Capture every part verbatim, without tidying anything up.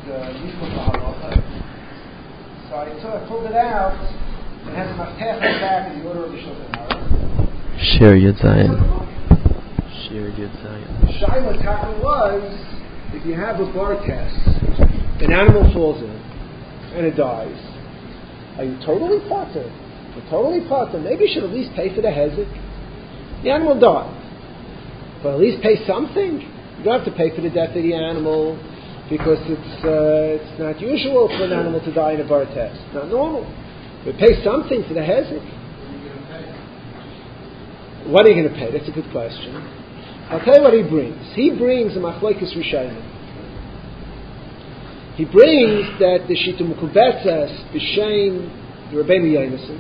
uh, equal to halacha. So I, took, I pulled it out. It has a maftech on the back in the order of the Shulchan Aruch. Shir Yud Zayin. Shir Yud Zayin. Shaila Taka was, if you have a bar test, an animal falls in and it dies, are you totally potter? You're totally potter. Maybe you should at least pay for the hezek. The animal died. But at least pay something. You don't have to pay for the death of the animal because it's uh, it's not usual for an animal to die in a bar test. It's not normal. But pay something for the hezek. What are you going to pay? That's a good question. I'll tell you what he brings. He brings a machlokes rishonim. He brings that the Shita Mukubetzes b'shem the Rabbeinu Yonason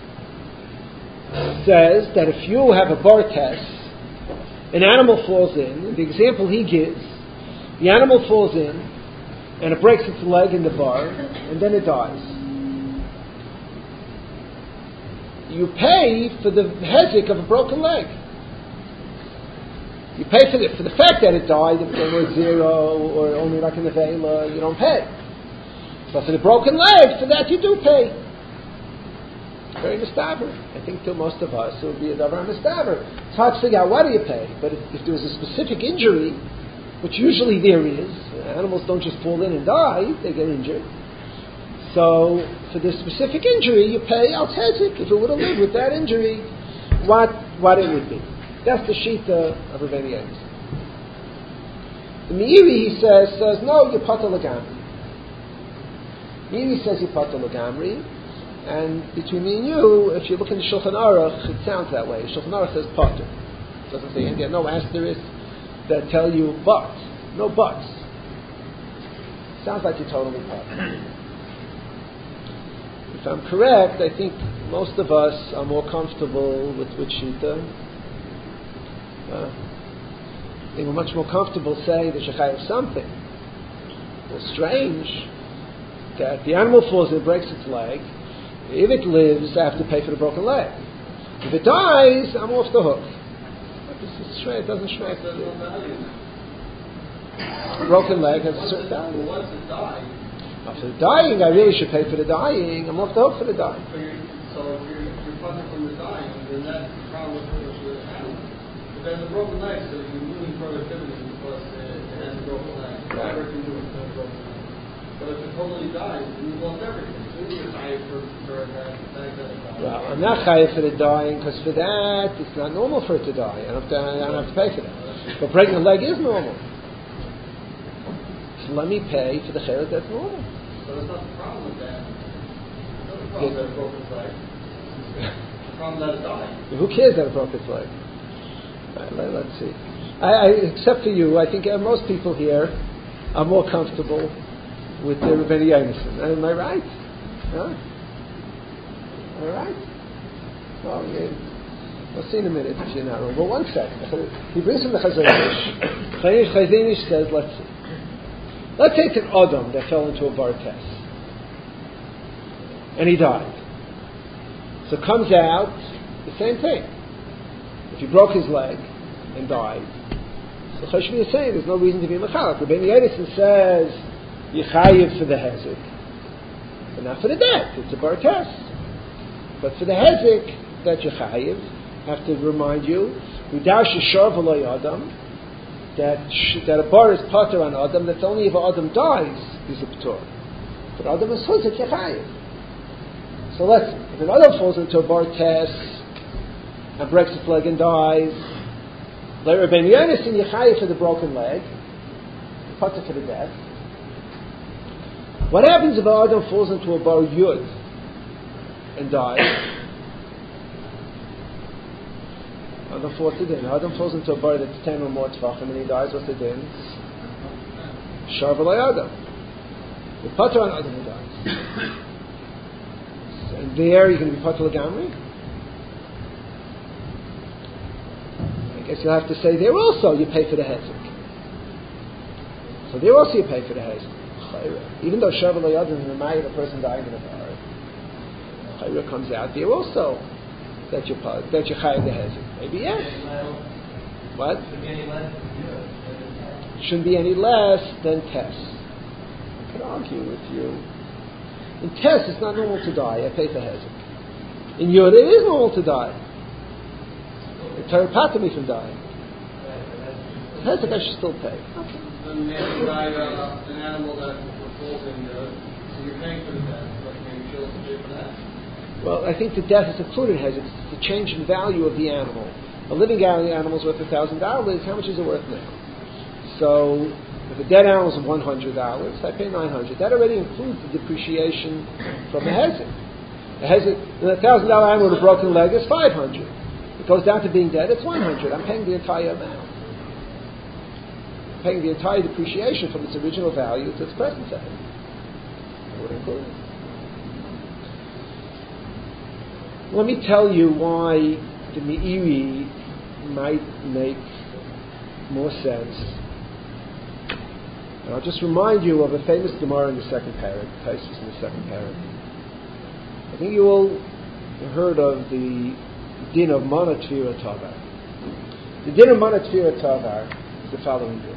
says that if you have a bar test, an animal falls in. The example he gives, the animal falls in, and it breaks its leg in the bar, and then it dies. You pay for the hezek of a broken leg. You pay for the, for the fact that it died, if it was zero or only like in the vela, you don't pay. But for the broken leg, for that you do pay. Very mistaber. I think to most of us it would be a davar mistaber. It's hard to figure out what do you pay, but if, if there was a specific injury, which usually there is, animals don't just fall in and die, they get injured. So, for this specific injury, you pay al tzezik. If it would have lived with that injury, what what it would be. That's the shita of Rabbeinu Yonason. The Meiri, he says, says, no, you pater legamri. Meiri says you pater legamri, and between me and you, if you look in the Shulchan Aruch, it sounds that way. Shulchan Aruch says pater. It doesn't say, there are no asterisks that tell you but. No buts. Sounds like you're totally pater. If I'm correct, I think most of us are more comfortable with which shita. Uh, I think we're much more comfortable saying that you chayav something. Well, strange that the animal falls and breaks its leg. If it lives, I have to pay for the broken leg. If it dies, I'm off the hook. But this is straight. It doesn't straight. Broken leg has a certain value. Once it dies. After the dying, I really should pay for the dying. I'm off the hook for the dying. So, you're, so if you're, you're puzzling from the dying, then that's the problem with the animal. But then the broken leg, so you're losing productivity because it, it has a broken leg. Whatever it can do, it has a broken leg. But if it totally dies, then you've lost everything. So you're chayav for, for that, that, that Well, I'm not chayav for the dying because for that, it's not normal for it to die. I don't have to, I don't have to pay for that. But breaking the leg is normal. So let me pay for the chelik that's normal. So that's not the problem with that. It's not the problem that it broke its leg. It's the problem that it died. Who cares that it broke its leg? Right, let, let's see. I, I, except for you, I think uh, most people here are more comfortable with the Rabbeinu Yonason. Am I right? Huh? Am I right? Well, yeah. We'll see in a minute if you're not wrong. But one second. He brings from the Chazon Ish. Chazon Ish says, let's see. Let's say it's an Adam that fell into a bar test. And he died. So it comes out the same thing. If he broke his leg and died, so Chashmi is saying there's no reason to be mechalak. Rabbeinu Yonason says Yechayiv for the hezek, but not for the death. It's a bar test. But for the hezek that Yechayiv, I have to remind you, Udash Yishar V'lo Adam, that sh- that a bar is pater on Adam. That's only if Adam dies is a patur. But Adam is chuzak Yechayiv. So let's if an Adam falls into a bar test and breaks its leg and dies, like Rabbeinu Yonason Yechayiv for the broken leg, pater for the death. What happens if Adam falls into a bar yud and dies? Adam falls to din. Adam falls into a bar that's ten or more tefachim and he dies. What's the din? Shar v'lay Adam. The pater on Adam who dies. And there you're going to be pater legamri. I guess you'll have to say there also you pay for the hezek. So there also you pay for the hezek. Even though shar v'lay Adam is the mayim of a person dying in a bar, chayra comes out there also. That you that you chayav the hezek. Maybe yes. What? Shouldn't be any less than test. Okay. can't argue with you. In Tess, it's not normal to die. I pay for Hezek. In Yud, it is normal to die. The Torah pater me from dying. Hezek, I should still pay. Okay. Then maybe buy uh, an animal that falls in Yud, so you're paying for the death, but maybe you'll have to pay for that. Well, I think the death is included in Hezek. It's the change in value of the animal. A living animal is worth one thousand dollars. How much is it worth now? So, if a dead animal is one hundred dollars, I pay nine hundred dollars. That already includes the depreciation from the Hezek. The Hezek, a one thousand dollars animal with a broken leg is five hundred dollars. It goes down to being dead, it's one hundred dollars. I'm paying the entire amount. I'm paying the entire depreciation from its original value to its present value. That would include it. Let me tell you why the Meiri might make more sense. And I'll just remind you of a famous Gemara in the second parak, Taisus in the second parak. I think you all heard of the din of Mana Tvira Tavar. The din of Mana Tvira Tavar is the following din.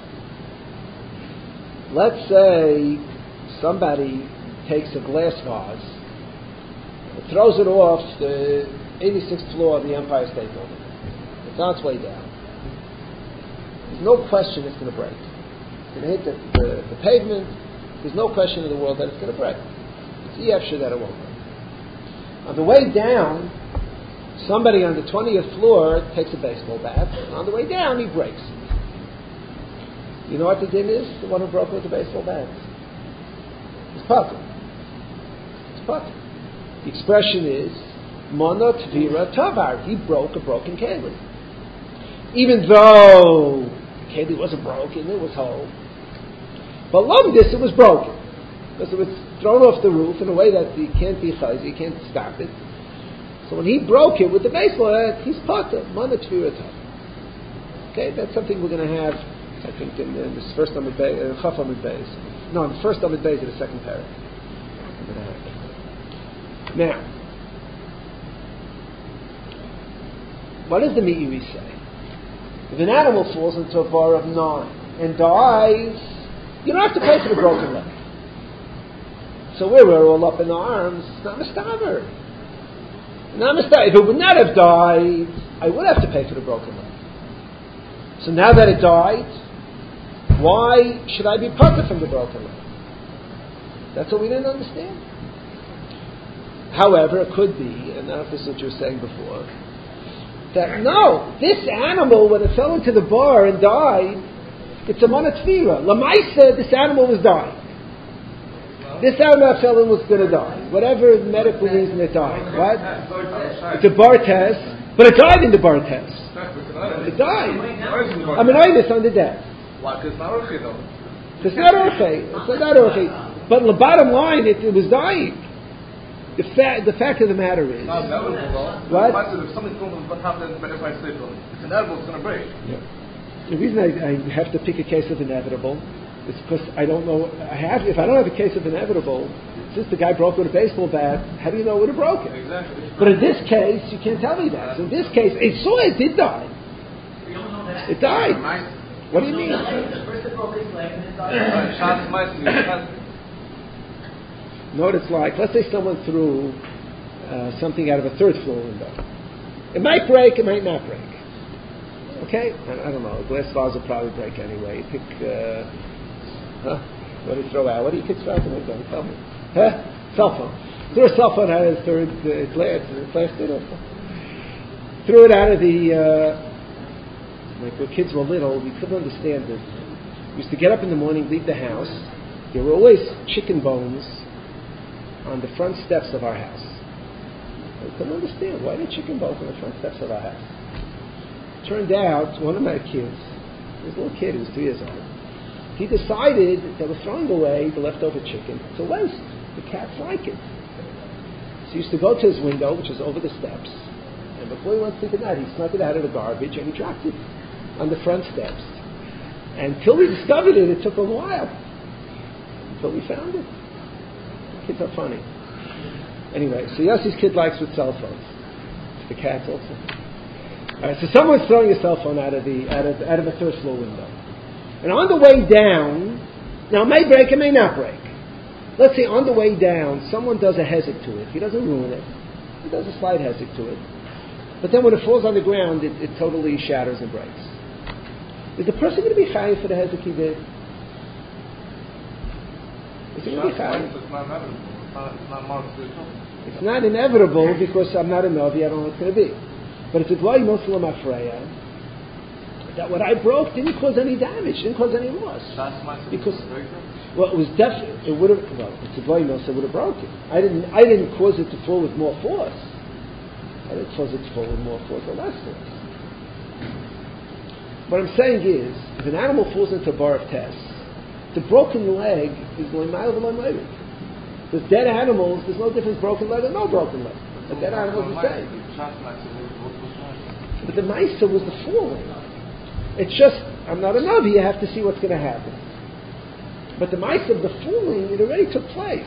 Let's say somebody takes a glass vase and throws it off the eighty-sixth floor of the Empire State Building. It's on its way down. There's no question it's going to break. It's going to hit the, the, the pavement. There's no question in the world that it's going to break. It's E F sure that it won't break. On the way down, somebody on the twentieth floor takes a baseball bat. And on the way down, he breaks it. You know what the din is? The one who broke it with the baseball bat. It's puzzle. It's puzzle. The expression is Mana Tvira Tavar. He broke a broken keli. Even though the keli wasn't broken, it was whole. But Lumdis, it was broken. Because it was thrown off the roof in a way that you can't be chazi, you can't stop it. So when he broke it with the baseball bat, he's potter. Mana Tvira Tavar. Okay, that's something we're going to have, I think, in, in this first Amud Beis, uh, Chaf Amud Beis. No, in the first Amud Beis of the second parak. Now, what does the Meiri say? If an animal falls into a bar of nine and dies, you don't have to pay for the broken leg. So we're all up in arms. It's not mistaver. Not mistaver. If it would not have died, I would have to pay for the broken leg. So now that it died, why should I be punished from the broken leg? That's what we didn't understand. However, it could be, and I don't know if this is what you were saying before, that no, this animal, when it fell into the bar and died, it's a Mana Tvira. Lamaisa, this animal was dying. This animal that fell in was going to die. Whatever medical reason it died. What? It's a bar test, but it died in the bar test. It died. I mean, I this on the death. It's not okay though. It's not okay. It's not okay. But the bottom line, it, it was dying. The, fa- the fact of the matter is... Not inevitable, what? If something's going to happen in the Empire State Building, it's inevitable, it's going to break. Yeah. The reason I, I have to pick a case of inevitable is because I don't know... I have. If I don't have a case of inevitable, since the guy broke with a baseball bat, how do you know it would have broken? Exactly. But in this case, you can't tell me that. So in this case, it saw it did die. It died. What do you mean? Know what it's like? Let's say someone threw uh, something out of a third floor window. It might break, it might not break. Okay? I, I don't know. A glass vase will probably break anyway. You pick, uh, huh? What do you throw out? What do you pick out the window? Tell me. Huh? Cell phone. Threw a cell phone out of the third uh, glass. glass threw it out of the, uh, like when kids were little, we couldn't understand it. We used to get up in the morning, leave the house. There were always chicken bones on the front steps of our house. I couldn't understand why the chicken bones on the front steps of our house. Turned out, one of my kids, he was a little kid, he was two years old, he decided that we're throwing away the leftover chicken. It's a waste. The cats like it. So he used to go to his window, which is over the steps, and before he went to sleep at night, he snuck it out of the garbage and he dropped it on the front steps. Until we discovered it, it took a while. Until we found it. Kids are funny. Anyway, so Yossi's kid likes with cell phones. The cats also. All right, so someone's throwing a cell phone out of the out of out of a third floor window, and on the way down, Now, it may break, it may not break. Let's say on the way down, someone does a hezek to it. He doesn't ruin it. He does a slight hezek to it. But then when it falls on the ground, it, it totally shatters and breaks. Is the person going to be chayiv for the hezek he did? Is he going to be chayiv? It's not inevitable because I'm not a Novi, I don't know what it's going to be. But it's a Dwai Muslim Afreya that what I broke didn't cause any damage, didn't cause any loss. Because, well, it was definitely, it would have, well, it's a Dwai Muslim, it would have broken. I didn't, I didn't cause it to fall with more force. I didn't cause it to fall with more force or less force. What I'm saying is, if an animal falls into a bar of test, the broken leg is going mile below my leg. With dead animals, there's no difference broken leg or no broken leg. A dead animal is the same. But the Maisa was the falling. It's just, I'm not a Navi, you have to see what's going to happen. But the Maisa of the falling, it already took place.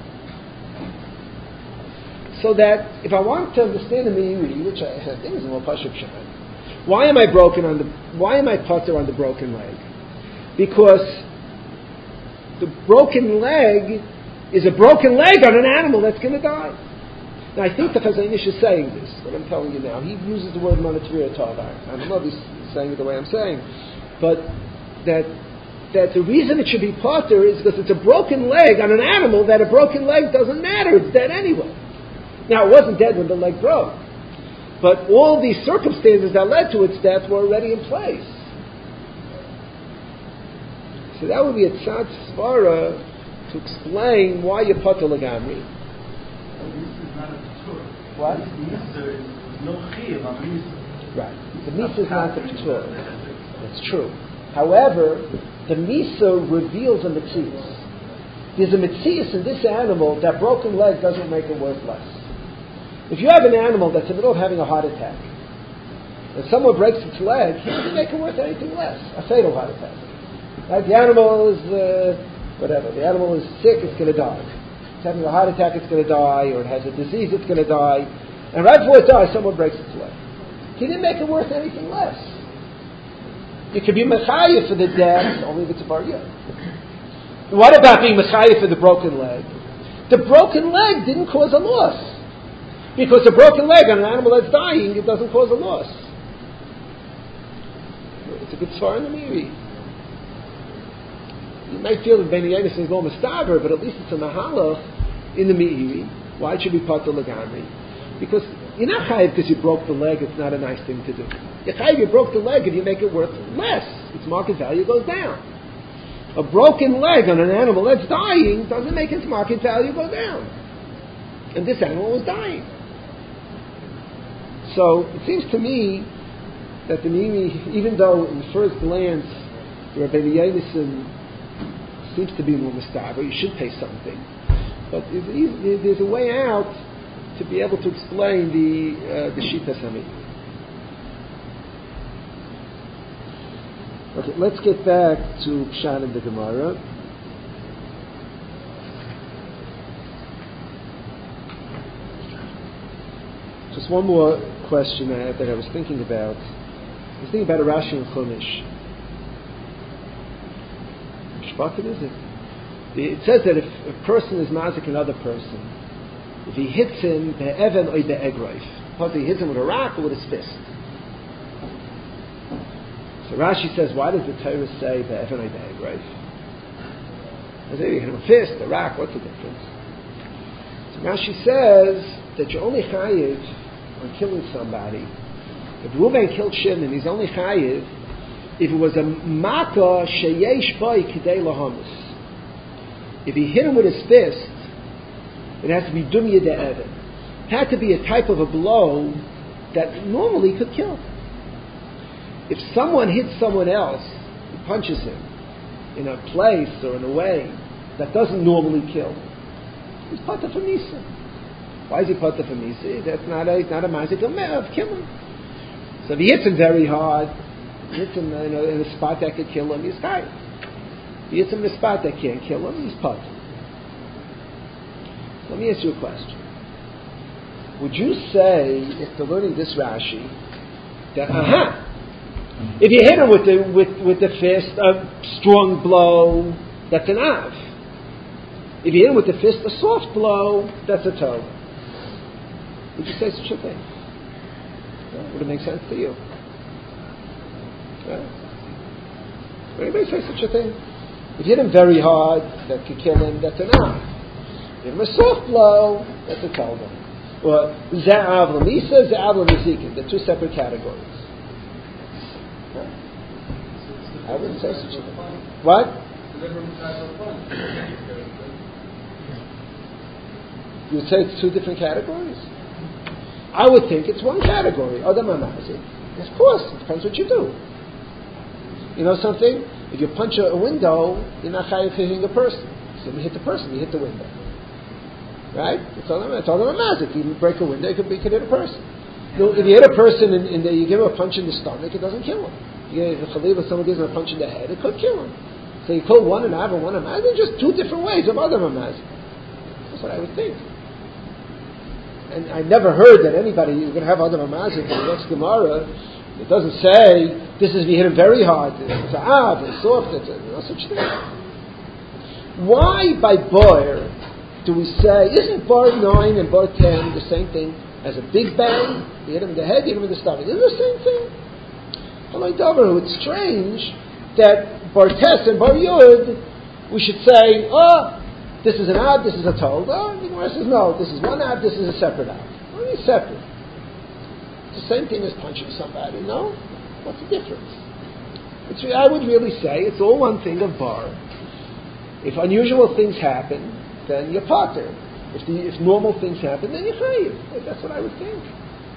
So that, if I want to understand the Meiri, which I, I think is a more Pashup Shemai, why am I broken on the, why am I putter on the broken leg? Because the broken leg is a broken leg on an animal that's going to die. Now, I think the Chazon Ish is saying this, what I'm telling you now. He uses the word Manatria Tavar. I don't know if he's saying it the way I'm saying. But that that the reason it should be potter is because it's a broken leg on an animal that a broken leg doesn't matter. It's dead anyway. Now, it wasn't dead when the leg broke. But all these circumstances that led to its death were already in place. So that would be a tzad svara to explain why you potter legamri. What? Right. The misa is not the p'tur. That's true. However, the misa reveals a metzius. There's a metzius in this animal that broken leg doesn't make it worth less. If you have an animal that's in the middle of having a heart attack, and someone breaks its leg, he doesn't make it worth anything less. A fatal heart attack. Right? The animal is, uh, whatever, the animal is sick, it's going to die. It's having a heart attack, it's going to die, or it has a disease, it's going to die. And right before it dies, someone breaks its leg. He didn't make it worth anything less. You could be mechayev for the death, only if it's a bar yud. What about being mechayev for the broken leg? The broken leg didn't cause a loss. Because a broken leg on an animal that's dying, it doesn't cause a loss. It's a good svar in the Meiri. You might feel that Ben Yanis is no mistaber, but at least it's a mahalach in the Meiri. Why it should be potter legamri? Because you're not chayiv because you broke the leg, it's not a nice thing to do. You're chayiv, you broke the leg if you make it worth less. Its market value goes down. A broken leg on an animal that's dying doesn't make its market value go down. And this animal was dying. So it seems to me that the Meiri, even though in the first glance the Rabbeinu Yonason seems to be more mistaber, you should pay something. But there's a way out to be able to explain the uh, the Shitas Hamid. Okay, let's get back to Pshat in the Gemara. Just one more question I had that I was thinking about. I was thinking about a Rashi and Chumash. Which bucket is it? It says that if a person is mazik another person, if he hits him be'even or be'egroif, whether he hits him with a rock or with his fist. So Rashi says, why does the Torah say be'even or be'egroif? I say you hit him a fist, a rock, what's the difference? So Rashi says that you're only chayiv on killing somebody. If Reuven killed Shimon, he's only chayiv if it was a makkah sheyesh boy kidei lahamus. If he hit him with his fist, it has to be dumya de'evet. It had to be a type of a blow that normally could kill. If someone hits someone else, punches him in a place or in a way that doesn't normally kill, he's pata for misa. Why is he pata for misa? That's not a not a mazik of killing. So if he hits him very hard, hits him you know, in a spot that could kill him, he's tired. If he hits him in a spot that can't kill him, he's pata. Let me ask you a question. Would you say, after learning this Rashi, that aha, if you hit him with the with, with the fist, a strong blow, that's an av. If you hit him with the fist, a soft blow, that's a toe. Would you say such a thing? Yeah, would it make sense to you? Yeah. Would anybody say such a thing? If you hit him very hard, that could kill him, that's an av. If you hit him a soft blow, that's a tolda. Or za'av l'misa, za'av l'mizikin. They're two separate categories. Yeah. I wouldn't say such a thing. What? You would say it's two different categories? I would think it's one category. Adam HaMazik. Of course, it depends what you do. You know something? If you punch a window, you're not chayav hitting a person. So you hit the person, you hit the window. Right? It's all Adam HaMazik. You break a window, you could, you could hit a person. You know, if you hit a person and, and you give him a punch in the stomach, it doesn't kill him. You get a chaliv, someone gives him a punch in the head, it could kill him. So you call one an av and one a mazik. They're just two different ways of Adam HaMazik. That's what I would think. And I never heard that anybody is going to have Adam HaMazik in the next Gemara. It doesn't say this is if you hit him very hard. It's a av, it's soft, it's a, no such thing. Why by bar do we say isn't bar nine and bar ten the same thing as a big bang? You hit him in the head, you hit him in the stomach. Isn't it the same thing? It's strange that bar tes and bar yud we should say, oh, this is an ab, this is a told. Oh, the Gemara says, no, this is one ab, this is a separate ab. What are you separate? It's the same thing as punching somebody, no? What's the difference? It's, I would really say it's all one thing of bar. If unusual things happen, then you're potter. If, the, if normal things happen, then you're chayiv. That's what I would think.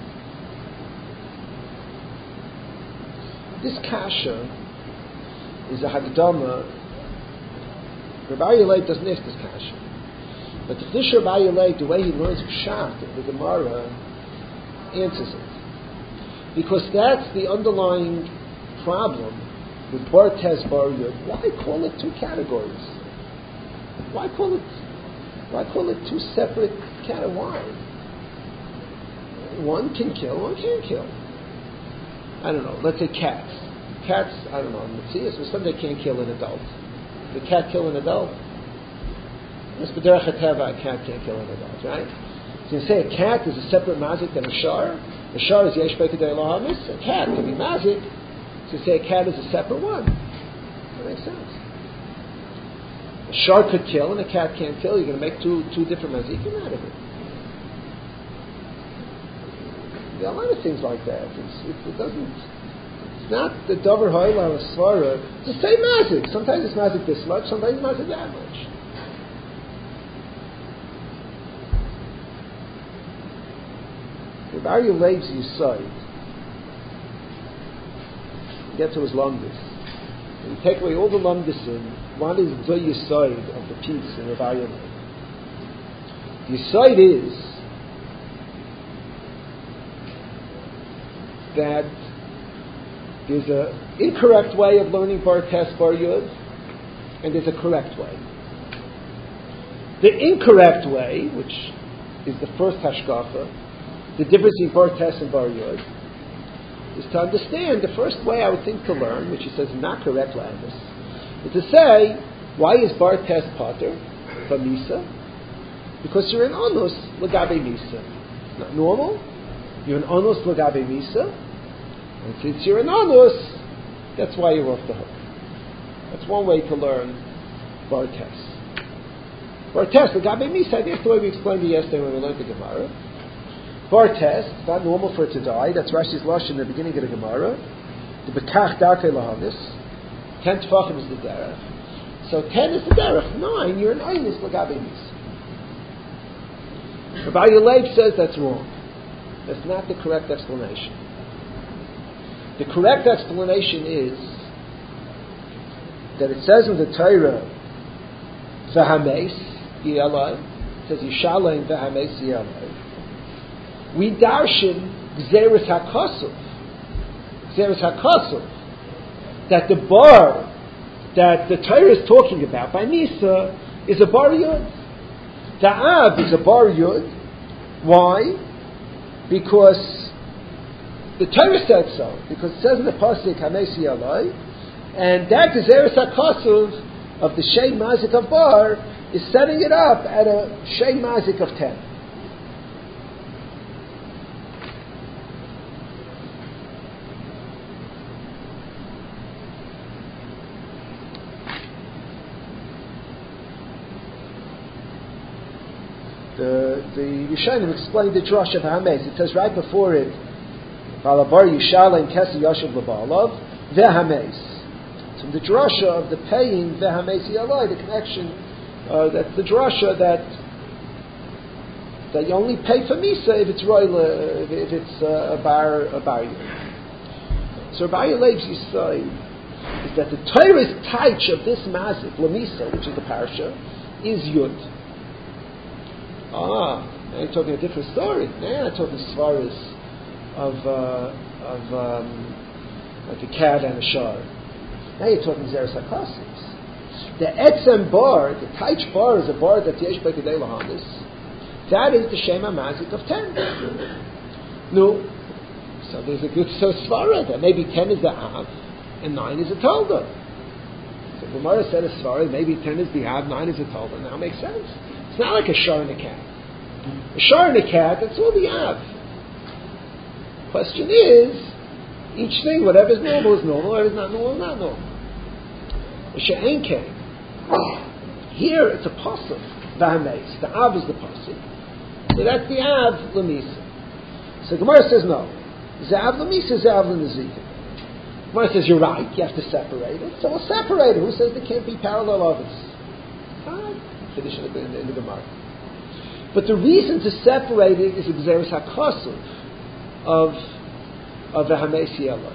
This kasha is a hagdama. Rabbi Yelei doesn't ask this kasha. But the Chiddush Rabbi Yelei, the way he learns Pshat in the Gemara, answers it. Because that's the underlying problem with Bar Tes Bar Yud. Why call it two categories? Why call it why call it two separate categories? Why? One can kill, one can't kill. I don't know, let's say cats. Cats, I don't know, in Matthias, but somebody can't kill an adult. The cat kill an adult? Yes, but derech hateva, a cat can't kill an adult, right? So you say a cat is a separate mazik than a shar. A shar is yesh bekedei lohamis. A cat can be mazik. So you say a cat is a separate one. That makes sense. A shar could kill and a cat can't kill. You're going to make two two different mazikim out of it. There are a lot of things like that. It's, it, it doesn't. It's not the davar ha'ila or svara. It's the same mazik. Sometimes it's mazik this much. Sometimes it's mazik that much. If Aryeh Leib's Yisod, you get to his lumdis. And you take away all the lumdis in, one is the Yisod of the piece in Rav Aryeh Leib. The Yisod is that there's an incorrect way of learning Bar Tes Bar Yud, and there's a correct way. The incorrect way, which is the first hashkafa, the difference between Bar Tes and Bar Yud, is to understand the first way I would think to learn, which he says is not correct language, is to say, why is Bar Tes Pater from Misa? Because you're an Onus Lagabe Misa. Not normal, you're an Onus Lagabe Misa, and since you're an Onus, that's why you're off the hook. That's one way to learn Bar Tes. Bar Tes Lagabe Misa, that's the way we explained it yesterday when we learned the Gemara. Bar Tes, it's not normal for it to die. That's Rashi's Lush in the beginning of the Gemara. The Bekach Darkei Lahavis. Ten Tfachim is the Derech. So ten is the Derech. Nine, you're an Einus Lagabe Misa. Rabbi Yeleib says that's wrong. That's not the correct explanation. The correct explanation is that it says in the Torah, V'hameis Yelai. It says Yishalem V'hameis Yelai. We darshan Gzeres HaKosov. Gzeres HaKosov. That the bar that the Torah is talking about by Misa is a bar yud. The Av is a bar yud. Why? Because the Torah said so. Because it says in the Pasuk, Hamesi Alai, and that Gzeres HaKosov of the Shei Mazik of bar is setting it up at a Shei Mazik of ten. The the Rishonim explained the drush of Hames. It says right before it, Valabar Yishala and Kesi Yashav Labalov Vehames. So the drasha of the paying Vehames Yalai, the connection, uh, that's the drasha that that you only pay for Misa if it's royal, if, if it's uh, a bar a bar. So Bar Yalev Yisai is that the Torah's taich of this mazik Lamisa, which is the parsha, is Yud. Ah, now you're talking a different story. Now you're not talking svaras of uh, of um, like a cat and a shar. Now you're talking zeres hakasims. The etzem bar, the taich bar, is a bar that yesh b'kedei lahamis. That is the shema mazik of ten. No, so there's a good so svara that maybe ten is the av and nine is a tolda. So Gemara said a svara, maybe ten is the av, nine is a tolda. Now it makes sense. It's not like a shar and a cat. A shar and a cat, that's all the av. Question is, each thing, whatever is normal is normal, whatever is not normal is not normal. A she'en came. Here it's a pasuk, v'hameis. The av is the pasuk. So that's the av l'misa. So Gemara says no. Zav l'misa, zav l'nezika. Gemara says you're right, you have to separate it. So we'll separate it. Who says there can't be parallel others? Fine. Finish it in the, in the Gemara. But the reason to separate it is exeris hakasuv of of the Hameis Yellow.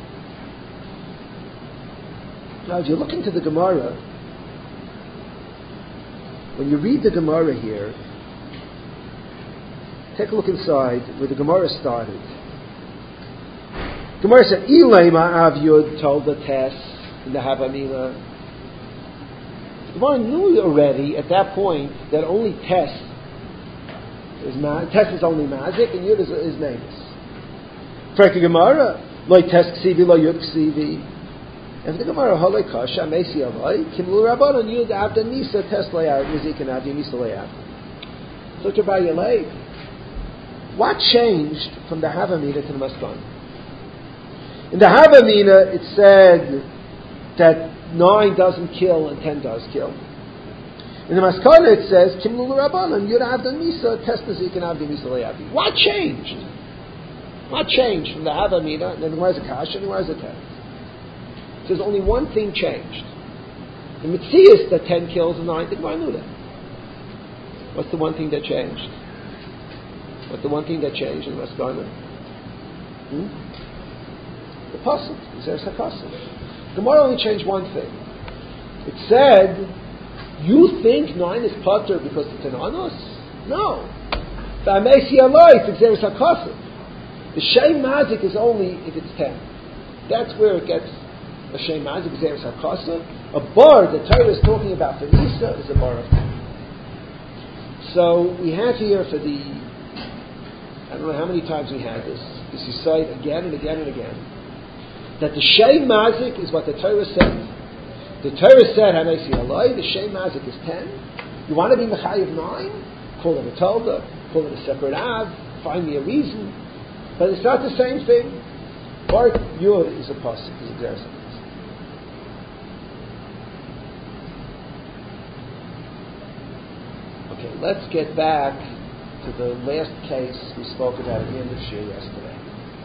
Now, if you look into the Gemara, when you read the Gemara here, take a look inside where the Gemara started. Gemara said, "Ilema Av Yud told the Tess in the Havamina." The Gemara knew already at that point that only Tess is ma- Tess is only Mazik and Yud is, is Mavis. Frank Gemara, Loi Tes Ksivi, Loi Yud Ksivi. If the Gemara Halei Kasha Mesi Alai Kimlu Rabbanon Yud Avda Nisa Tes Layar Mizik and Avdi Nisa Layar. So to buy Yalei, what changed from the Havamina to the Maskana? In the Havamina, it said that nine doesn't kill and ten does kill. In the Maskana, it says Kimlu Rabbanon Yud Avda Nisa Tes Mizik and Avdi Nisa Layar. What changed? What changed from the Havamina, and then where's the Kasha, and where's the ten? It says only one thing changed. The Mitzias that ten kills and nine, the Gemara knew that. What's the one thing that changed? What's the one thing that changed in the Maskana? Hmm? The Pasuk. It says the Pasuk. The Gemara only changed one thing. It said, you think nine is Pater because it's an Anos? No. The Amesi Aloi, it's Xeris HaKasif. The Shei Mazik is only if it's ten. That's where it gets a Shei Mazik, Xeris HaKasa. A bar, the Torah is talking about for Nisa, is a bar of ten. So we have here for the, I don't know how many times we had this, this you cite again and again and again, that the Shei Mazik is what the Torah said. The Torah said, Hanesi Aloi, the Shei Mazik is ten. You want to be Mechai of nine? Call it a Tolda, call it a separate Av, find me a reason. But it's not the same thing. Bar Yud is a pasuk, is a Xeris. Okay, let's get back to the last case we spoke about at the end of Shir yesterday.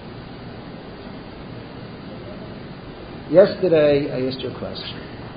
Yesterday, I asked you a question.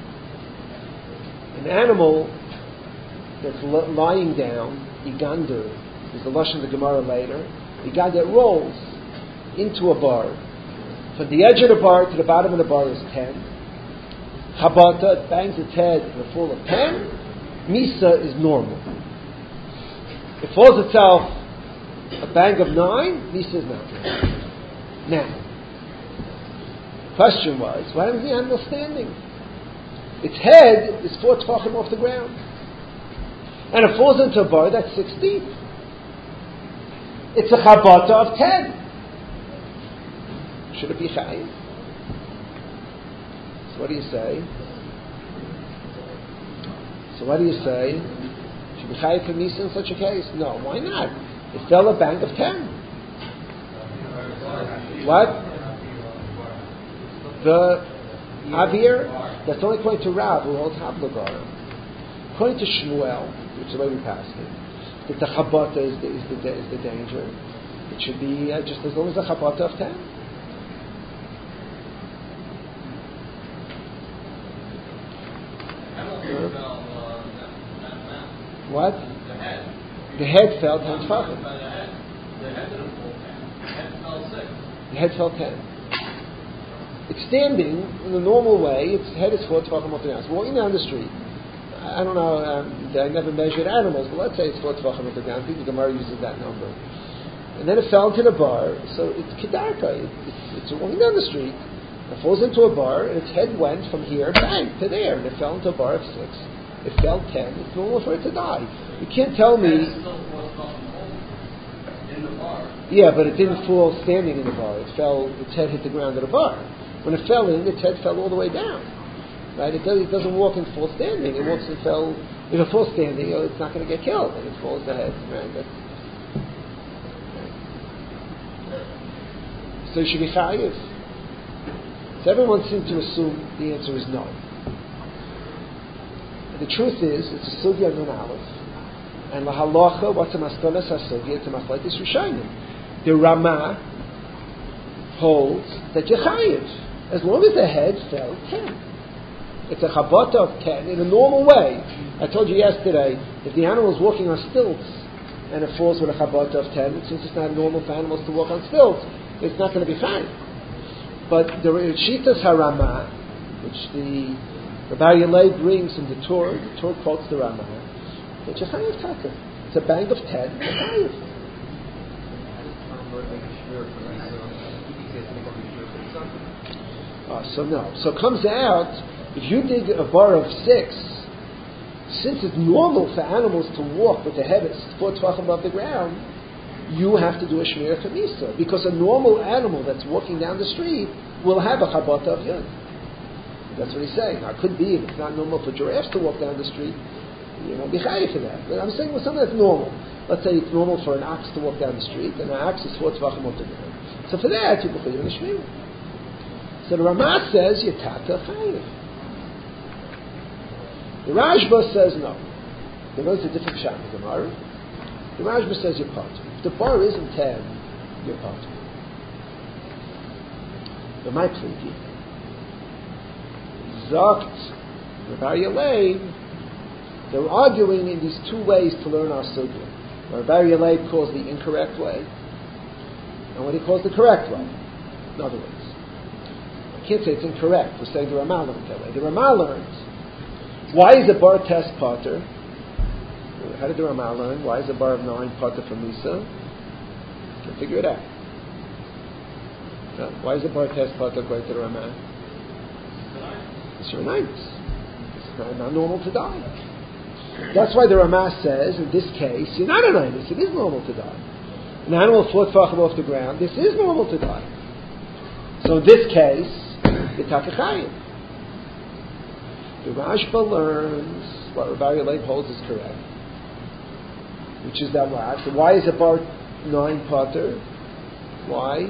An animal that's l- lying down, Igander, is the Lashon of the Gemara later, Igander rolls into a bar. From the edge of the bar to the bottom of the bar is ten. Chabata, it bangs its head in a fall of ten. Misa is normal. It falls itself a bang of nine. Misa is not normal. Now, the question was, why is the animal standing? Its head is four tefachim off the ground. And it falls into a bar that's six deep. It's a chabata of ten. Should it be chayiv? So what do you say? So what do you say? Should be chayiv for misa in such a case? No, why not? It fell a bank of ten. What? The Avir, that's only according to Rav, who holds Havlagara. According to Shmuel, which is the way we pass it, that the Chabata is the, is the, is the danger. It should be uh, just as long as the Chabata of ten. What? The head. The head fell ten tefachim. The head. The head didn't fall ten. The head fell six. The head fell ten. It's standing in the normal way. Its head is four tefachim off the ground. It's walking down the street. I don't know. Um, I never measured animals, but let's say it's four tefachim off the ground. I think the Gemara uses that number. And then it fell into the bar. So it's kedarka. It, it's, it's walking down the street. It falls into a bar, and its head went from here bang to there, and it fell into a bar of six. It fell ten. It's normal for it to die. You can't tell me. In the bar. Yeah, but it didn't fall standing in the bar. It fell. Its head hit the ground of the bar. When it fell in, its head fell all the way down. Right? It, does, it doesn't walk in full standing. It walks in fell. If it falls standing, you know, it's not going to get killed. And it falls the head. Right? That's, right. So you should be chayiv. So everyone seems to assume the answer is no. The truth is, it's a sugya nun aleph, and lahalacha, what's a maskonas hasugya? It's a machlekes rishonim. The Rama holds that you're chayiv as long as the head fell ten. It's a chabata of ten in a normal way. I told you yesterday, if the animal is walking on stilts and it falls with a chabata of ten, since it's not normal for animals to walk on stilts, it's not going to be fine. But the Shitas Harama, which the Rabbi Yalei brings in the Torah, the Torah quotes the Rama, it's a chayiv taka. It's a bank of ten, it's a chayiv. Uh, so no. So it comes out, if you dig a bar of six, since it's normal for animals to walk with their head four tefachim above the ground, you have to do a shmira chamisa, because a normal animal that's walking down the street will have a chabata of yud. That's what he's saying. Now, it could be, if it's not normal for giraffes to walk down the street, you won't be chayiv for that. But I'm saying with something that's normal. Let's say it's normal for an ox to walk down the street, and an ox is four tefachim off the ground. So for that, you can put in a shmira. So the Ramah says, Yatata chayiv. The Rashba says no. There is a different shot in the Gemara. The Rashba says you're part. If the bar isn't ten, you're part. But my plea, Zokt, Rabbi Yalei, they're arguing in these two ways to learn our sugya. Rabbi Yalei calls the incorrect way, and what he calls the correct way. In other words, I can't say it's incorrect. We're saying the Ramah learns that way. The Ramah learns. Why is a bar test potter? How did the Ramah learn? Why is a bar of nine potter from Misa? Can't figure it out. No. Why is a bar test potter according to the Ramah? It's your night. It's not, not normal to die. That's why the Ramah says, in this case, you're not a night. It is normal to die. An animal four tefachim off the ground, this is normal to die. So in this case, you're takachayim. The Rashba learns what Rabbi Yalei holds is correct, which is that what? So why is a bar nine potter? Why?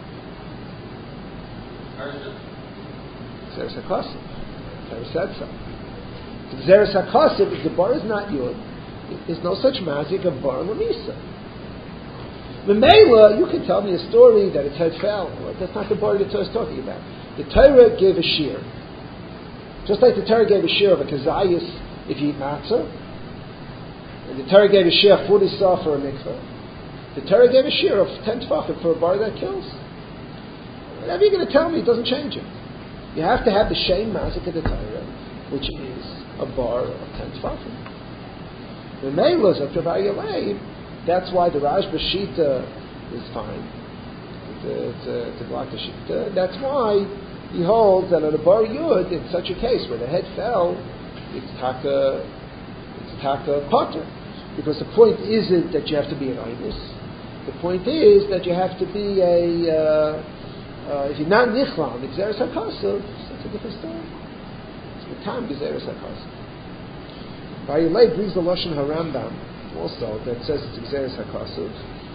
Xeris HaKosov. Torah said so. Xeris HaKosov, if the bar is not yud, there's no such mazik of bar l'misa. Memela, you can tell me a story that its head fell. Well, that's not the bar the Torah is talking about. The Torah gave a shear. Just like the Torah gave a shear of a kazayis if you eat matzah, and the Torah gave a shear of forty saw for a mikveh, the Torah gave a shear of ten tefachim for a bar that kills. Whatever you're going to tell me, it doesn't change it. You have to have the shem mazik of the Torah, which is a bar of ten tefachim. The Meilas of Rabbi Yalei, that's why the Rashba Shita is fine. To, to, to block the Shita. That's why he holds that at a bar yud, in such a case where the head fell, it's taka, it's taka potter. Because the point isn't that you have to be an Einus. The point is that you have to be a, uh, uh, if you're not nichlam, it's Xeris HaKosov, that's a different story. It's the time Xeris HaKosov. Vayilei brings the Lashon HaRambam also that says it's Gzeres HaKasuv.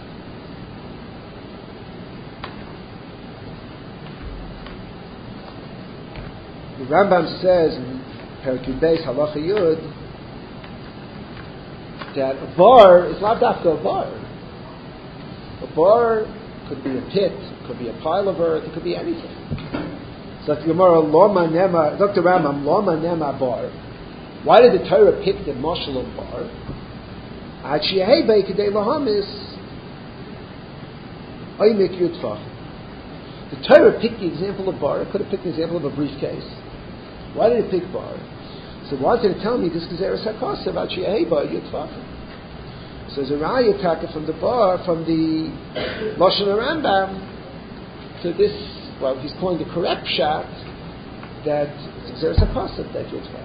The Rambam says in Perikut Beis Halacha Yud that a bar is not dafka a bar. A bar could be a pit, it could be a pile of earth, it could be anything. So the Gemara, Loma Nema, Doctor Rambam, Loma Nema bar. Why did the Torah pick the mashal of bar? Ad sheyehei k'dei lahamis oimik yutfach. The Torah picked the example of bar. It could have picked the example of a briefcase. Why did it pick bar? So why did it tell me this Gzeres HaKasav ad sheyehei bar yutfach? So there's a raya taka from the bar, from the Lashon HaRambam to this. Well, he's calling the correct shot that it's Gzeres HaKasav that yutfach.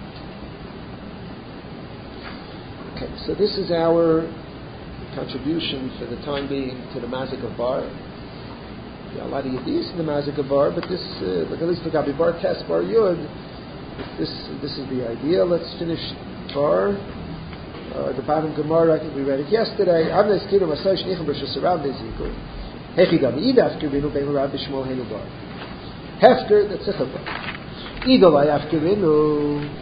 Okay, so this is our contribution for the time being to the Mazik of Bar. There are a lot of Yidis in the Mazik of Bar, but this, uh, but at least for Gabi Bar Tes Bar Yud, this this is the idea. Let's finish Bar. Uh, the bottom Gemara, I think we read it yesterday. Avnes Kiru Masay Shnichem B'Shus Rav Bezikur. Hechi Gam Ida Afkirinu Bein Rav B'Shmuel Heinu Bar. Hefker, that's Sichel Bar. Ida Lai Afkirinu.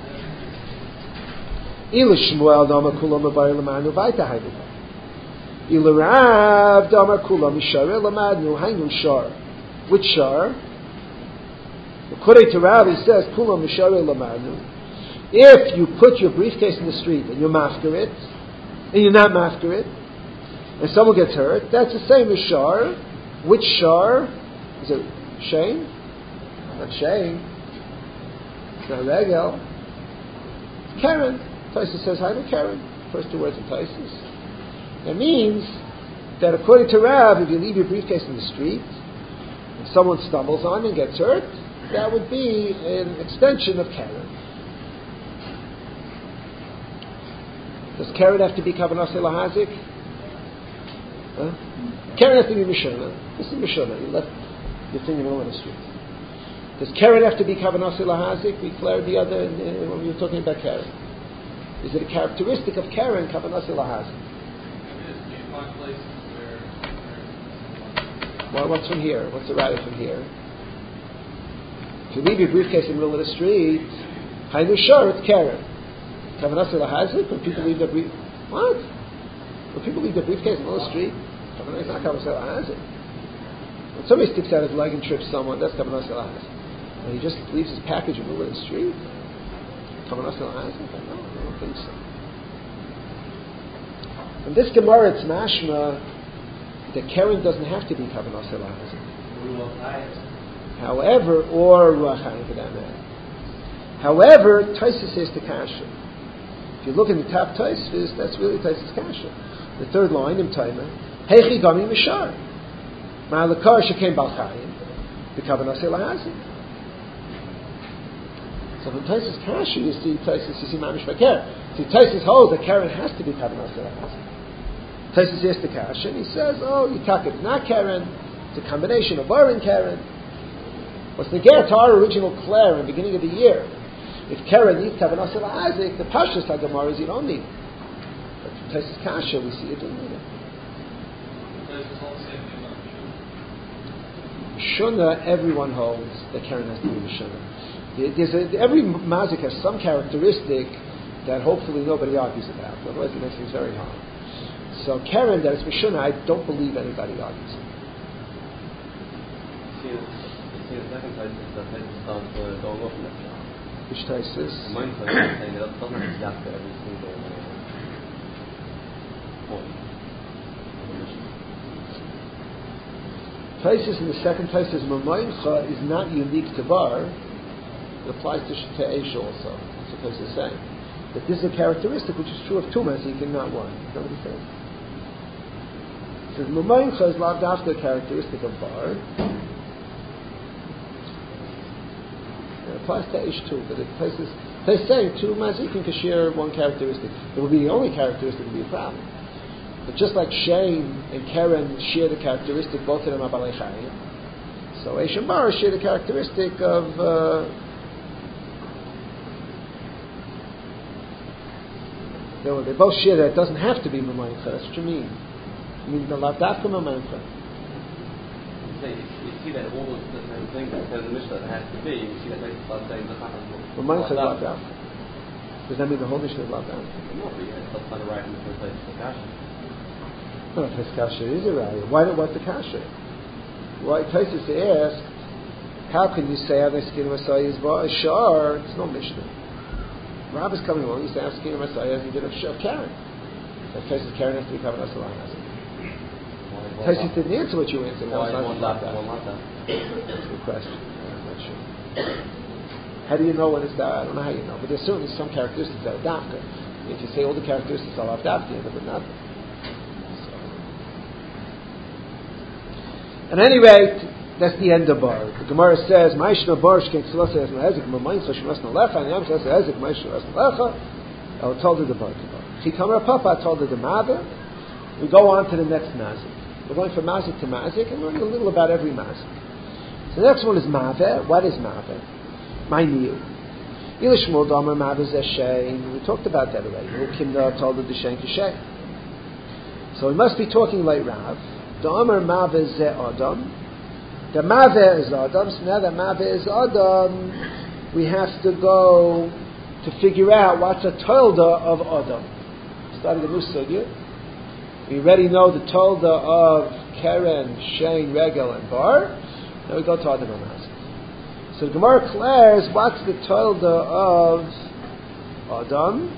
Ila Shmuel Dama Kula Mabar Lamanu Vaita Hainu. Ila Rav Dama Kula Mishare Lamanu Hainu Shar. Which Shar? According to Rav, he says Kula Mishare Lamanu. If you put your briefcase in the street and you masker it, and you're not masker it, and someone gets hurt, that's the same as Shar. Which Shar? Is it Shane? Not Shane. It's not Regel. Karen. Taisus says, "Hi, Karen." First two words of Taisus. That means that according to Rav, if you leave your briefcase in the street and someone stumbles on and gets hurt, that would be an extension of Karen. Does Karen have to be Kavanah Lahazik? Huh? Karen has to be Mishana. This is Mishana. You left your thing in the middle of the street. Does Karen have to be Kavanah Lahazik? We declared the other uh, when we were talking about Karen. Is it a characteristic of Karen, Kavanah Lahazik? Well, what's from here? What's the raya from here? If you leave your briefcase in the middle of the street, Hainu Shar, it's Karen. Kavanah Lahazik, when people leave their brief... What? When people leave their briefcase in the middle of the street, Kavanah is not Kavanah Lahazik. When somebody sticks out his leg and trips someone, that's Kavanah Lahazik. When he just leaves his package in the middle of the street, Kavanah Lahazik? I don't know. I don't think so. In this Gemara, it's mashma that Karen doesn't have to be Kavanah Lahazik. However, or Ruach Hayim for that matter. However, Taisus says to Kasha. If you look in the top Taisus, that's really Taisus Kasha. The third line in Taima, Heichi Gami Mishar. Ma'alakar Shekem Balchayim, the Kavanah Lahazik. So from Taisus Kasha, you see Taisus, you see Mamish Bakar. See, Taisus holds that Karen has to be Kavanah Lahazik. Taisus says to Kasha, and he says, oh, you talk it's not Karen, it's a combination of Bar and Karen. What's the get to our original Claire in the beginning of the year? If Karen needs Kavanah Lahazik, the Pashas HaGemara is you don't need it. But from Taisus Kasha, we see you do need it. Mishuna, everyone holds that Karen has to be Mishuna. There's a, every mazik has some characteristic that hopefully nobody argues about. Otherwise, it makes things very hard. So Karen, that is Mishuna, I don't believe anybody argues. See, the second Taisus, the Taisus starts uh, going off in that job. Which Taisus? The main Taisus is saying that it doesn't have to every single point. Taisus in the second Taisus, Mamayincha, is not unique to Bar. It applies to, to Eish also. That's what Taisus is saying. That this is a characteristic which is true of two Mazik and not one. Is that what he says? He says, Mamayincha is lav dafka a characteristic of Bar. It applies to Eish too, but it places, they're saying two Mazikim can share one characteristic. It will be the only characteristic that will be a problem. But just like Shane and Karen share the characteristic, both of them are Balei Chayim, so Eish and Bar share the characteristic of uh, they, they both share that it doesn't have to be Mamayincha. That's what you mean. You mean the Lavdafka Mamayincha. You see that all those different things that says in the Mishnah that has to be, you see that Taisa starts saying the Chacham. Mamayincha is Lavdafka. Does that mean the whole Mishnah is Lavdafka? No, but yeah, that's not a right in the first place for Kasha. No, Taisa Kasha is a right. Why don't what's the Kasha? Why Taisa asked, how can you say Avnei Sakina Messiah is Shar? It's no Mishnah. Rav is coming along, he's saying Sakina Messiah as he did of Karen. That Taisa Karen has to be covered as a line. Taisa didn't answer what you answered. Why not one not that? One not that? That's a good question. I'm not sure. How do you know when it's that? I don't know how you know. But there's certainly some characteristics that are dafka. If you say all the characteristics are of dafka, you end up with nothing. So. At any rate, that's the end of bar. The Gemara says, "Ma'ishna bar shkein tzilasa es naezik ma'mayincha shemas nalecha and yam tzilasa ezik ma'ishna shemas nalecha." I told her the bar. Chikamar papa told her the mother. We go on to the next mazik. We're going from mazik to mazik and learning a little about every mazik. So the next one is maveh. What is maveh? My new. Ilishmul damer maveh zeshein. We talked about that already. Kimda told her the shein kishein. So we must be talking like Rav. Damer maveh ze adam. The maveh is adam. So now that maveh is adam, we have to go to figure out what's a tolda of adam. Starting a new sugya. We already know the tolda of Keren, Shein, Regel, and Bar. Now we go to Adam Amaz. So the Gemara declares what's the tolda of Adam.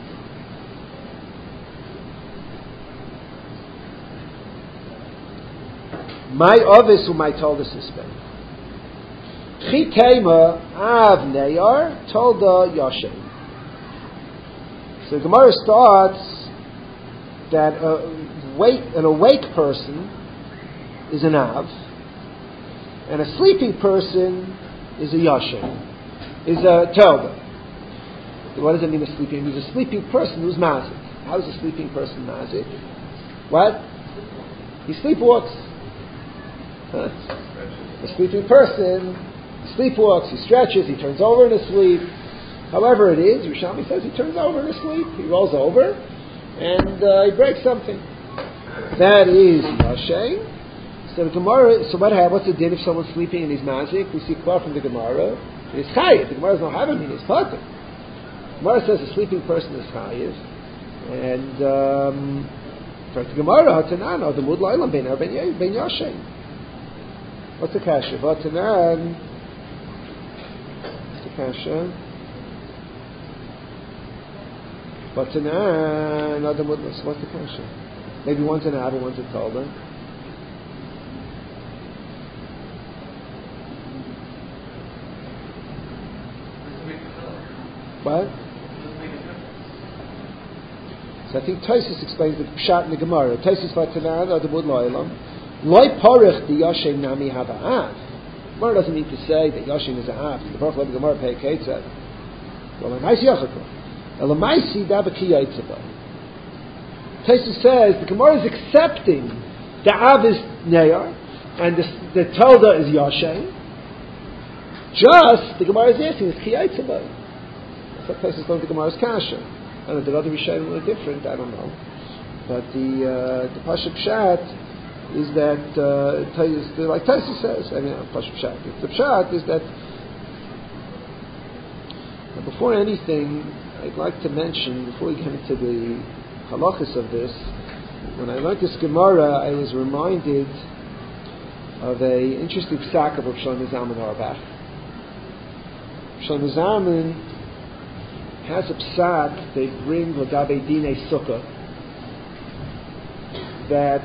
My ovis who my tolda suspend. Chikema av neyar tolda yashem. So the Gemara starts that a wake, an awake person is an av, and a sleeping person is a yashem, is a tolda. What does it mean, a sleeping? It means a sleeping person who's mazik. How is a sleeping person mazik? What? He sleepwalks. Huh? A sleeping person sleepwalks, he stretches, he turns over in his sleep. However it is, Yerushalmi says he turns over in his sleep, he rolls over, and uh, he breaks something. That is Yashem. So the Gemara, so what happened? What's the din if someone's sleeping and he's mazik? We see far from the Gemara. He's chayiv. The Gemara does not have him in his pocket. The Gemara says a sleeping person is chayiv. And um, for the Gemara, Hatanan, the mud la'ilam ben ben Yashem. What's the kasha? Hatanan. What's the kasha? Hatanan, other mudlas. What's the kasha? Maybe one's an Av and one's a Tolda. What? So I think Tosfos explains the pshat in the Gemara. Tosfos v'tanan adamud lo'ilam loy parich the Yashem nami have a Av. Gemara doesn't need to say that Yashem is a Av. The Baruch Levi Gemara pei ketzad. Well, l'maisi yachakol. L'maisi dabaki yitzabah. Tosfos says the Gemara is accepting the Av is Neyar and the, the Tolda is Yashem. Just the Gemara is asking is Kiyatzabah. That's what Tosfos learned the Gemara's kasha. I don't know, did other Rishonim were different? I don't know. But the uh, the Pashup Pshat is that uh, like Tosfos says. I mean, Pashup Pshat. The Pshat is that before anything, I'd like to mention before we get into the halachas of this, when I learned this Gemara, I was reminded of a interesting psak of Rav Shlomo Zalman Auerbach. Shlomo Zalman has a psak they bring l'gabe dinei sukkah that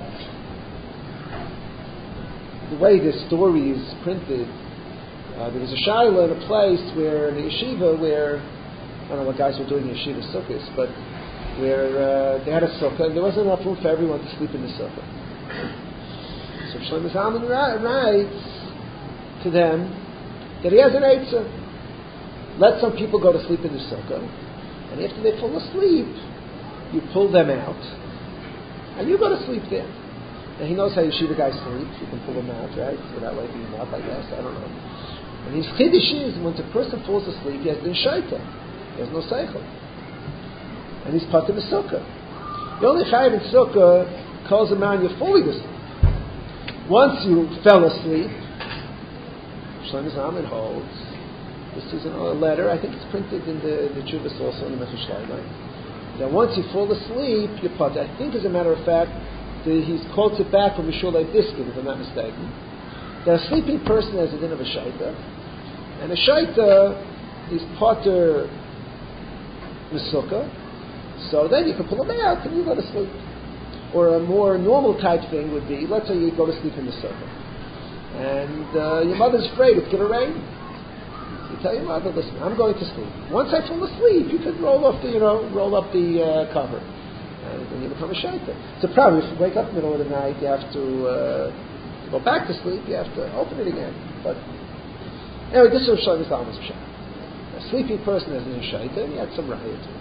the way this story is printed, uh, there was a shaila in a place where in the yeshiva where I don't know what guys were doing in yeshiva sukkahs, but where uh, they had a sukkah and there wasn't enough room for everyone to sleep in the sukkah. So Shlomo Zalman writes to them that he has an eitzah. Let some people go to sleep in the sukkah, and after they fall asleep, you pull them out, and you go to sleep there. And he knows how yeshiva guys sleep. You can pull them out, right? Without waking them up, I guess. I don't know. And his chiddush is when the person falls asleep, he has been shaita. He has no seichel. and he's part of the sukkah. The only chayiv in sukkah calls him on you're fully asleep. Once you fell asleep, Shlomo Zalman holds. This is a letter. I think it's printed in the the Chuvas also in the Mechush Shlomo. That once you fall asleep, you're part. I think, as a matter of fact, the, he quotes it back from Mishulei Diskin, if I'm not mistaken. That a sleeping person has a din of a shaita, and a shaita is pater Mesukah, so then you can pull him out and you go to sleep. Or a more normal type thing would be, let's say you go to sleep in the sukkah, and uh, your mother's afraid it's going to rain. You tell your mother, listen, I'm going to sleep. Once I fall asleep, you can roll off the, you know, roll up the uh, cover, and then you become a shaita. It's a problem. If you wake up in the middle of the night, you have to, uh, to go back to sleep. You have to open it again. But anyway, this is Shlomo Zalman's shaita. A sleeping person has a shaita, and he had some raya to it.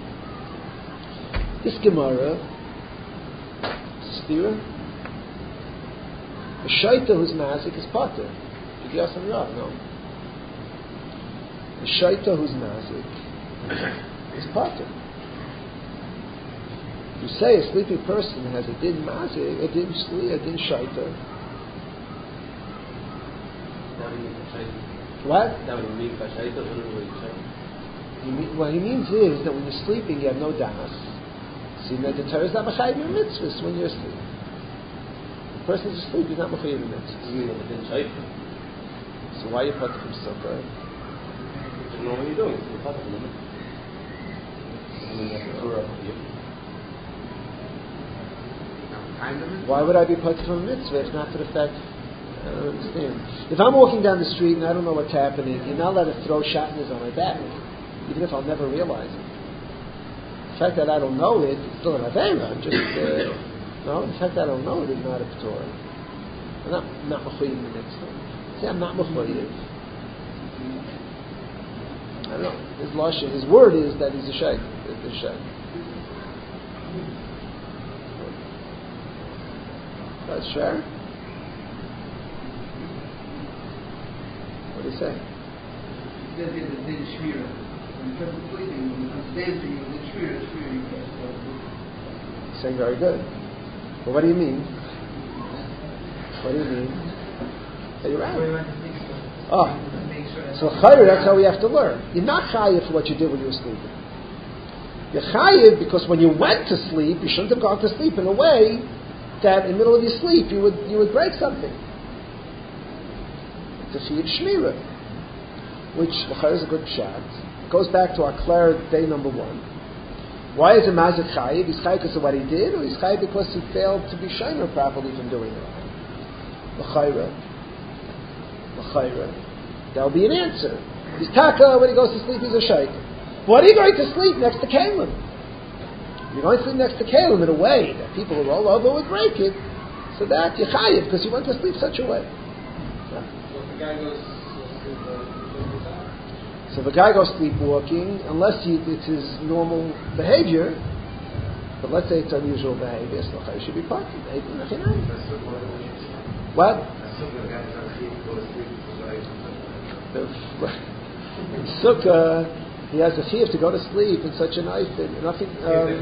This Gemara, Stira, a shaita who's mazik is pater. Did you ask him Rav? No. A shaita who's mazik is pater. You say a sleeping person has a din mazik, a din shli, a din shaita. What? That would mean by shaita, what does he say? What he means is that when you're sleeping, you have no das. So you know the Torah is not mechayiv your mitzvahs when you're asleep. The person is asleep, he's not mechayiv your mitzvahs. You mean that it didn't shaita? So why are you put from sukkah? You know what you're doing, it's part of the limit. I mean, that's the Torah for you. Why would I be put from a mitzvah if not for the fact? I don't understand. If I'm walking down the street and I don't know what's happening, you're not allowed to throw shatnez on my back, even if I'll never realize it. The fact that I don't know it, it's still an avera. I'm just uh, no. The fact that I don't know it is not a Torah. I'm not not mechuyev in the mitzvah. See, I'm not mechuyev. I don't know. His lashon, his word is that he's a sheikh. He's a sheikh. That's fair. What do you say? There's a din shmira. When you're sleeping, when you comes dancing, you din shmira, shmira, you can't go. Saying very good. But what do you mean? What do you mean? Are you right? Oh. So chayiv, that's how we have to learn. You're not chayiv for what you did when you were sleeping. You're chayiv because when you went to sleep, you shouldn't have gone to sleep in a way that in the middle of your sleep you would you would break something. It's a chiyuv shmira, which l'chayr is a good pshat. It goes back to our clear day number one. Why is a mazik chayiv? He's chayiv because of what he did, or he's chayiv because he failed to be shomer properly from doing it? L'chayr, l'chayr. There'll be an answer. He's taka when he goes to sleep. He's a shaykh. What are you going to sleep next to Kalim? You're going to sleep next to Kalim in a way that people who roll over would break it. So that you're chayiv because you went to sleep such a way. So if the guy goes So if a guy goes sleepwalking, unless he, it's his normal behavior, but let's say it's unusual behavior, so he should be part of it. What? In Sukkah, he has a chiyuv to go to sleep in such a night and nothing. Um,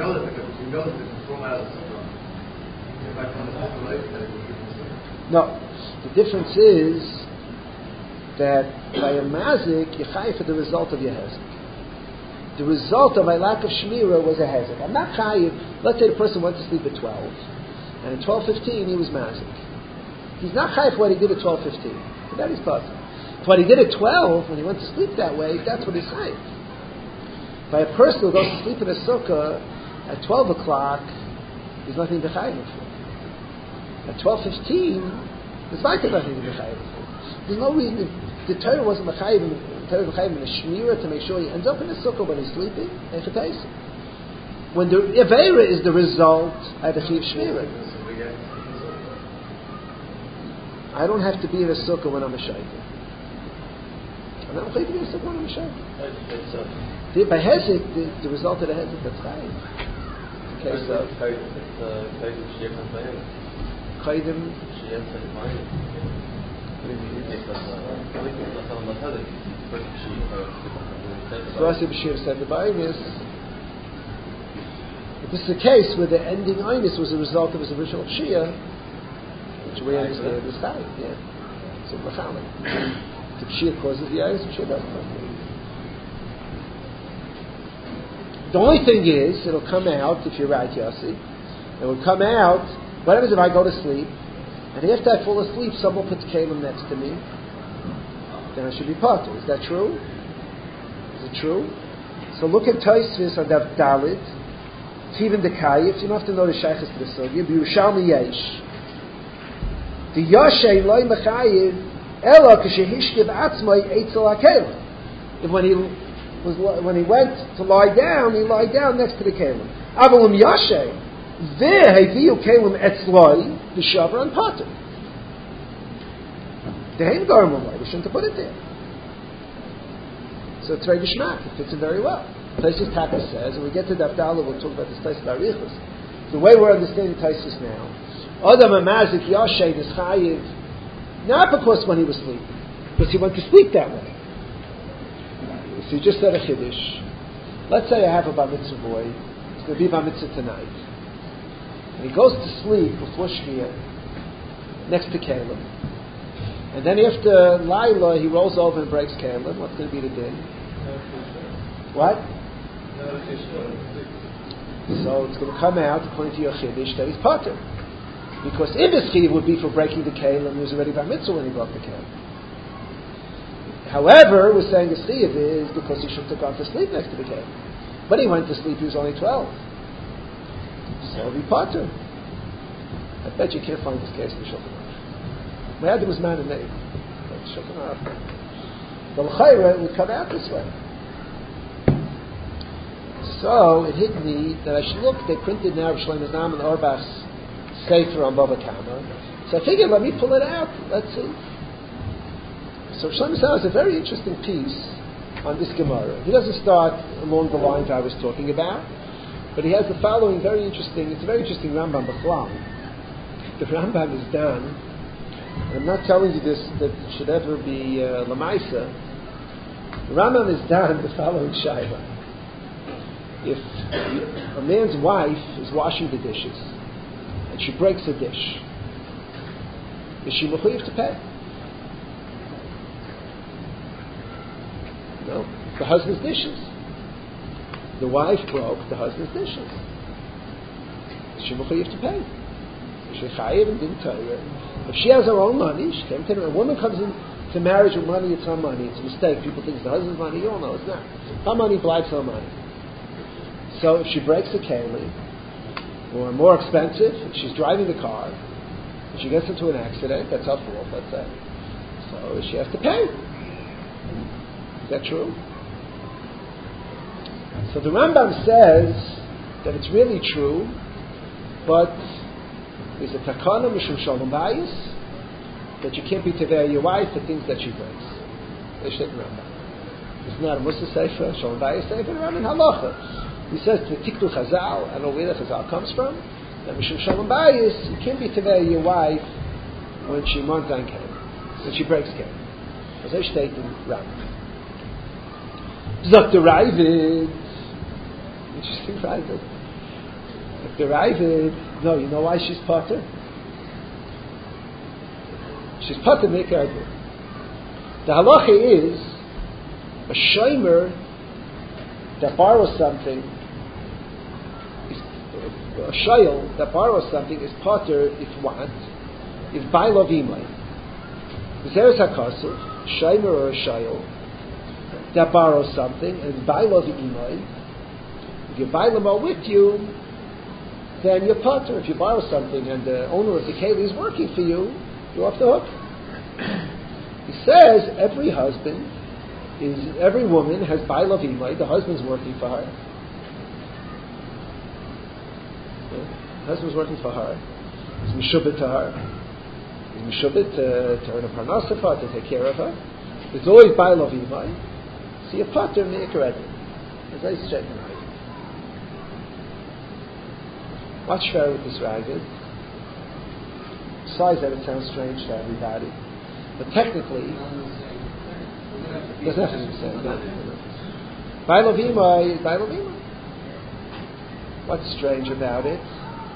no, the difference is that by a mazik, you're chayiv for the result of your hezek. The result of my lack of shmira was a hezek. I'm not chayiv. Let's say the person went to sleep at twelve, and at twelve fifteen he was mazik. He's not chayiv for what he did at twelve fifteen. But that is possible. What he did at twelve, when he went to sleep that way, that's what he's chayiv. By a person who goes to sleep in a sukkah at twelve o'clock, there's nothing to chayiv for. At twelve fifteen, there's nothing to chayiv for. There's no reason. The Torah wasn't mechayiv in the Torah mechayiv in the shmira to make sure he ends up in a sukkah when he's sleeping. When the avera is the result, I have a chiyuv shmira. I don't have to be in a sukkah when I'm a shaykh. I'm not afraid to be in a sukkah when I'm a shaykh. By hezek, the, the result of the hezek, that's chayiv. Okay, so chaydim. So I say b'shir said the bayim is But this is a case where the ending Einus was a result of his original Pshia, which we understand is Chayiv, yeah. So L'chalim. The Pshia causes the Einus, the Pshia doesn't. The only thing is, it'll come out, if you're right, Yossi, it will come out, what happens if I go to sleep, and after I fall asleep, someone puts Kalim next to me, then I should be potter. Is that true? Is it true? So look at Tosfos on Daf Dalit, Tivin Dekayif, you don't have to know the Sheikhs to the Sugya, B'Yerushalmi Yesh. The Yoshe Loi Mechayiv, Ela K'shehishkiv Atzmai Eitzel HaKelim. If when he was when he went to lie down, he lied down next to the Kalim. Avalum Yoshe, Ve'heviu Kalim Etzloi, B'Shavra and Potter. The Hain Garmon way, we shouldn't have put it there. So it's very gishmak, it fits in very well. Tosfos Taka says, and we get to Daf Dalet, we'll talk about this Tosfos Arichos. The way we're understanding Tosfos now, Adam Amazik Yoshe is Chayiv, not because when he was sleeping, because he went to sleep that way. So he just said a Chiddush. Let's say I have a Bar Mitzvah boy, it's going to be Bar Mitzvah tonight. And he goes to sleep before Shmiyah, next to Kalim. And then after Laila, he rolls over and breaks Kalim. What's going to be the din? What? So it's going to come out, according to your Chiddush, that he's potter. Because if his Chiv would be for breaking the Kalim, he was already Bar Mitzvah when he broke the Kalim. However, we're saying his Chiv is because he shouldn't have gone to sleep next to the Kalim. But he went to sleep, he was only twelve. So he'll be potter. I bet you can't find this case in the Shulchan Aruch. My Adam was man and name. But Shulchan Aruch. The L'chayra would come out this way. So it hit me that I should look. They printed now Shlomo Zalman Auerbach's Sefer on Bava Kama. So I figured, let me pull it out. Let's see. So Shlomo Zalman has a very interesting piece on this Gemara. He doesn't start along the lines I was talking about, but he has the following very interesting. It's a very interesting Rambam B'chlam. The Rambam is done. And I'm not telling you this that it should ever be uh, Lamaisa. The Rambam is done the following Shaiva. If a man's wife is washing the dishes and she breaks a dish, is she mechuyev to pay? No. The husband's dishes. The wife broke the husband's dishes. Is she mechuyev to pay? Is she chayiv and didn't tell her? If she has her own money, she came to her. A woman comes in to marriage with money, it's her money. It's a mistake. People think it's the husband's money. You all know it's not. Her money blights her money. So if she breaks a keli, or more expensive, if she's driving the car, if she gets into an accident, that's her fault, let's say. So she has to pay. Is that true? So the Rambam says that it's really true, but there's a takana mishum shalom bayis that you can't be tevei your wife for things that she breaks. They say the Rambam. It's not a Musa Sefer, Shalom Bayis Sefer, Rambam Halacha. He says to Tiktu Chazal, I don't know where the Chazal comes from, that Mishum Shalom Bayis, you can't be tevei your wife when she montan came, when she breaks came. As I state in Rambam. Zok the Ravid, interesting Ravid. Zok the Ravid, no, you know why she's potter? She's potter Mikar. The halacha is a shomer that borrows something, is, a shayel that borrows something is potter if what? If bailov imay. Zeres hakasuv, shomer or a shayel that borrows something and bailov imay. If your bailam are with you, then you're potter. If you borrow something and the owner of the keli is working for you, you're off the hook. He says every husband is every woman has bailov imay. The husband's working for her. The husband's working for her. He's mishubit to her. He's mishubit to, to earn a parnasa for her, to take care of her. There's always bailov imay. So you're potter meikaredim. As I said, what's fair with this ragged? Besides that, it sounds strange to everybody. But technically, there's nothing to say. Bailov imay is bailov imay. What's strange about it?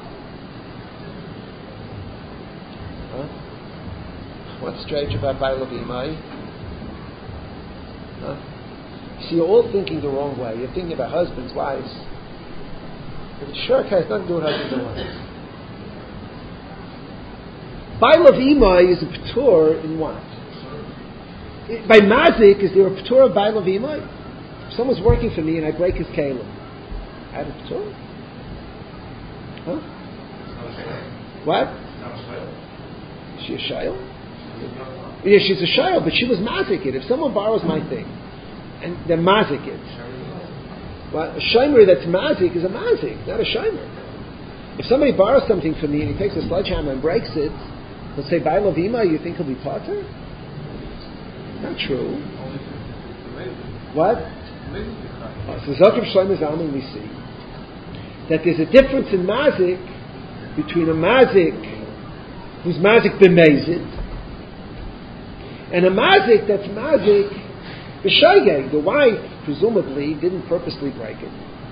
Huh? What's strange about Bailav Imai? Huh? See, you're all thinking the wrong way. You're thinking about husbands, wives. But sure, it has nothing to do with husbands and wives. Bailav Imai is a patur in what? By mazik, is there a patur of Bailav Imai? If someone's working for me and I break his kelim, I have a patur? Huh? What? Is she a shayl? Yeah, she's a shayl, but she was mazik it. If someone borrows my thing, and they're mazik it, well, a shomer that's mazik is a mazik, not a shomer. If somebody borrows something from me and he takes a sledgehammer and breaks it, let's say Bailav Imai, you think he'll be potter? Not true. What? Oh, so Zakir Shlomo Zalman, we see that there's a difference in mazik between a mazik who's mazik b'mezid and a mazik that's mazik b'shaygeg. The wife presumably didn't purposely break it.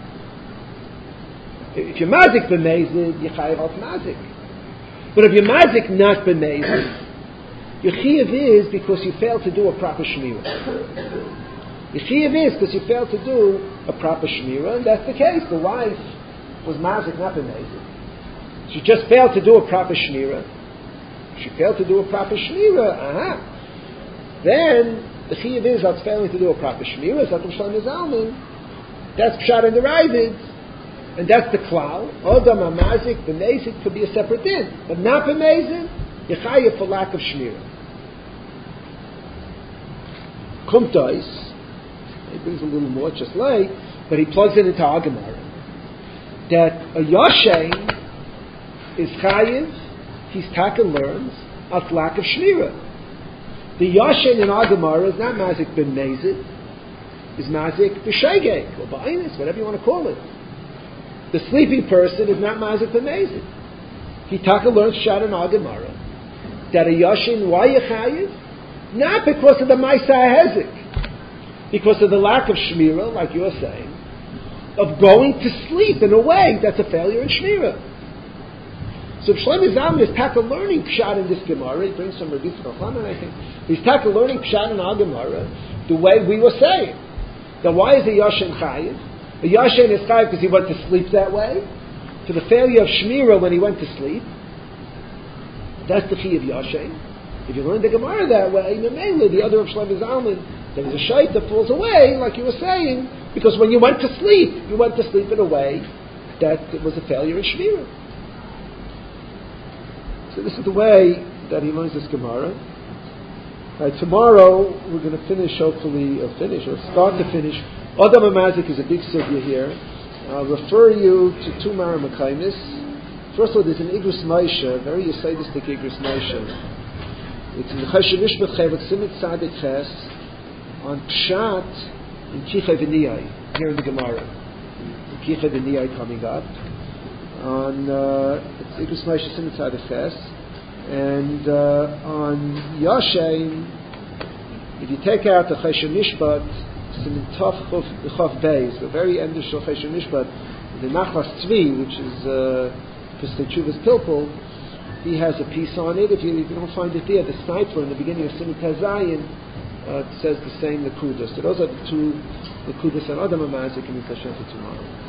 If you're mazik b'mezid, you're chayav al mazik. But if you're mazik not b'mezid, your chiyuv is because you failed to do a proper shmirah. Your chiyuv is because you failed to do a proper shmirah, and that's the case. The wife was mazik, not b'mezid. She just failed to do a proper shmirah. She failed to do a proper shmirah. Aha. Then the chiyuv is that's failing to do a proper shmirah. Zakum Shlomo Zalman. That's pshat in the Ravid, and that's the klal. Odam amazik b'mezid could be a separate din, but not b'mezid. Yechayev for lack of shmirah. Kumtais. He brings a little more just late, but he plugs it into our Gemara that a yashen is chayiv. He's taka learns of lack of shmirah. The yashen in our Gemara is not mazik ben mezid, is mazik b'shaygeg or ba'inus, whatever you want to call it. The sleeping person is not mazik ben mezid. He taka learns shat in our Gemara that a yashin, why yechayiv? Not because of the Maisa Hezik, because of the lack of shmirah, like you're saying, of going to sleep in a way that's a failure in shmirah. So Shlomo Zalman is taka learning pshat in this Gemara. He brings some Rabbi Tzachman, I think. He's taka learning pshat in our Gemara the way we were saying. Now, why is a yashin chayiv? A yashin is chayiv because he went to sleep that way. For the failure of shmirah when he went to sleep. That's the chiyuv yashin. If you learn the Gemara that way, mainly the other of Shlomo Zalman, there is a shayt that falls away, like you were saying, because when you went to sleep, you went to sleep in a way that it was a failure in shmirah. So this is the way that he learns this Gemara. Right, tomorrow we're going to finish, hopefully, or finish, or start to finish. Adam Amazik is a big sugya here. I'll refer you to two Maramachaimis. First of all, there's an Igros Moshe, a very Yesodistic Igros Moshe. It's in the Chesed Mishpat Chevet Simit Tzadik Ches on Pshat in Kichei V'niyai, here in the Gemara. Kichei V'niyai coming up. On uh, it's Igros Moshe Simit Tzadik Ches, and uh, on Yashem, if you take out the Chesed Mishpat Simit Tov Chof Beis, the very end of Chesed Mishpat, the Nachlas Tzvi, which is uh, Piskei Teshuvas Pilpul, he has a piece on it. If you, if you don't find it there, the Sniper in the beginning of Simit Hazayin uh, says the same Nakudas. So those are the two Nakudas and Adam Amazik and Hashem for tomorrow.